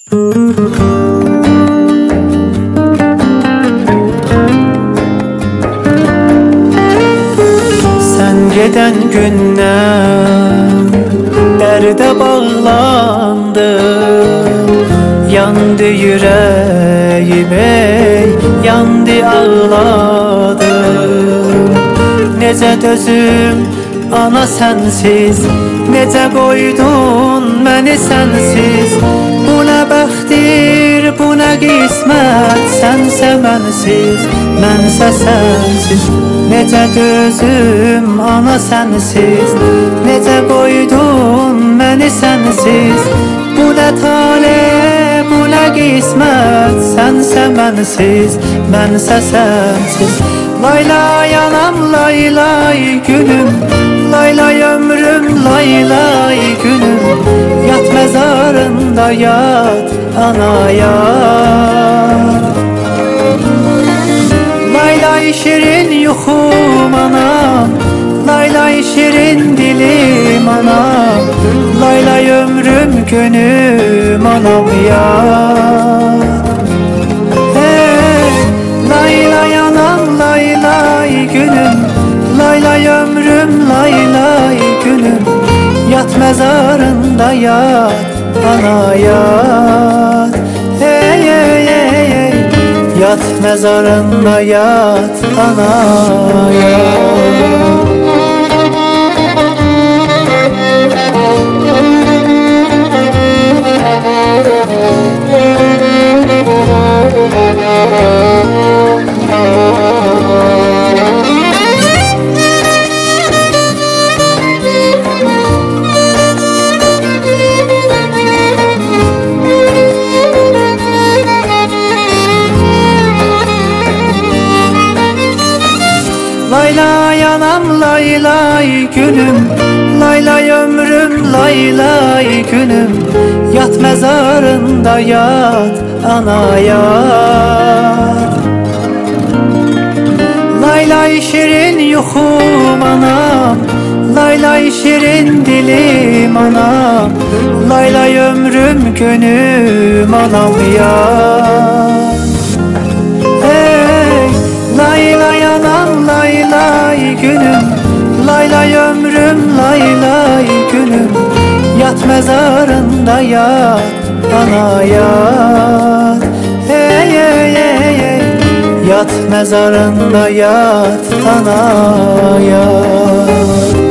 Sen geden günden derde bağlandım. Yandı yüreğime, yandı ağladım. Nece dözüm ana sensiz, nece koydun beni sensiz. Bu ne bəxtdir, bu ne qismət, sənsə mənsiz, mənsə sənsiz. Nece dözüm ana sensiz, nece koydun beni sensiz. Bu ne tale, bu ne qismət, sənsə mənsiz, mənsə sənsiz. Lay lay anam, lay lay günüm, lay lay ömrüm, lay lay günüm. Yat mezarında yat ana yat. Lay lay şirin yuxum anam, lay lay şirin dilim anam. Lay lay ömrüm günüm anam yat. Hey, lay lay anam, lay lay günüm, lay lay ömrüm, lay lay günüm. Yat mezarında yat ana yat. Hey hey hey hey, yat mezarında yat ana yat. Lay lay anam, lay lay günüm, lay lay ömrüm, lay lay günüm. Yat mezarında yat ana yat. Lay lay şirin yuxum anam, lay lay şirin dilim anam. Lay lay ömrüm günüm anam yat. Hey, lay lay anam, lay lay günüm, lay lay ömrüm, lay lay günüm. Yat mezarında yat ana yat. Hey hey hey hey, yat mezarında yat ana yat.